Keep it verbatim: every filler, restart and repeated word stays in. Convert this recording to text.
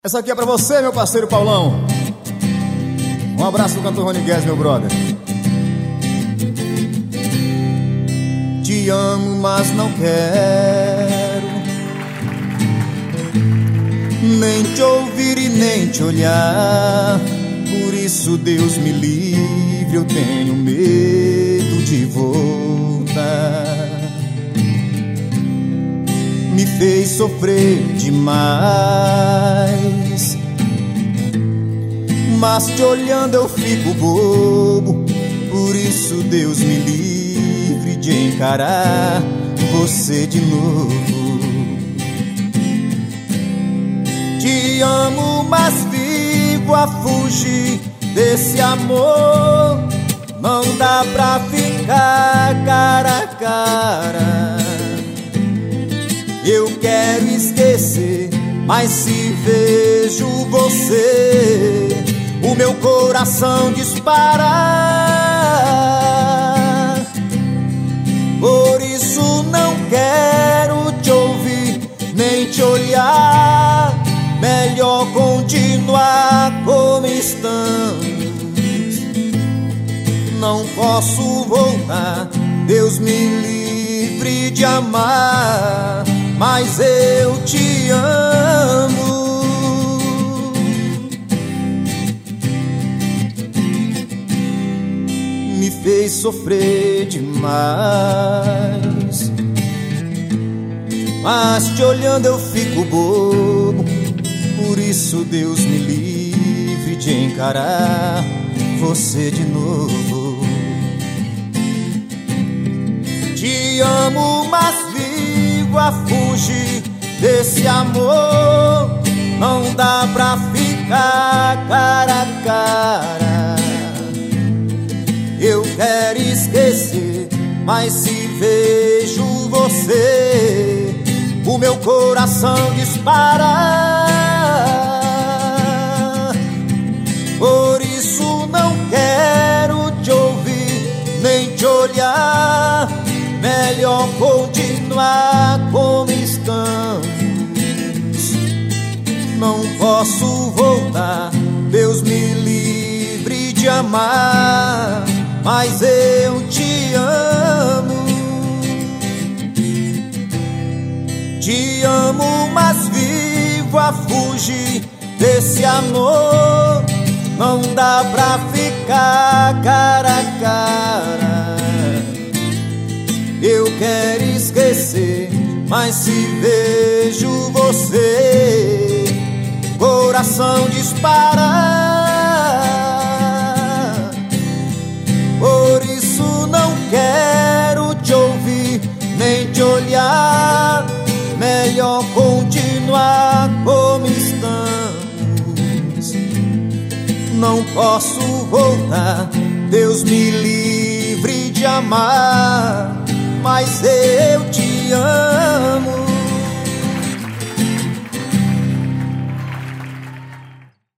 Essa aqui é pra você, meu parceiro Paulão. Um abraço do cantor Rony Guedes, meu brother. Te amo, mas não quero nem te ouvir e nem te olhar. Por isso, Deus me livre, eu tenho medo de voltar. Me fez sofrer demais, mas te olhando eu fico bobo. Por isso Deus me livre de encarar você de novo. Te amo, mas vivo a fugir desse amor. Não dá pra ficar cara a cara. Eu quero esquecer, mas se vejo você, o meu coração dispara. Por isso não quero te ouvir, nem te olhar. Melhor continuar como estamos. Não posso voltar, Deus me livre de amar, mas eu te amo. Me fez sofrer demais, mas te olhando eu fico bobo. Por isso Deus me livre de encarar você de novo. Te amo, mas vivo a fugir desse amor. Não dá pra ficar cara a cara. Eu quero esquecer, mas se vejo você, o meu coração dispara. Por isso não quero te ouvir, nem te olhar. Melhor continuar como estamos. Não posso voltar, Deus me livre de amar, mas eu te amo. Te amo, mas vivo a fugir desse amor. Não dá pra ficar cara a cara. Eu quero esquecer, mas se vejo você, coração dispara. Por isso não quero te ouvir, nem te olhar. Melhor continuar como estamos. Não posso voltar, Deus me livre de amar,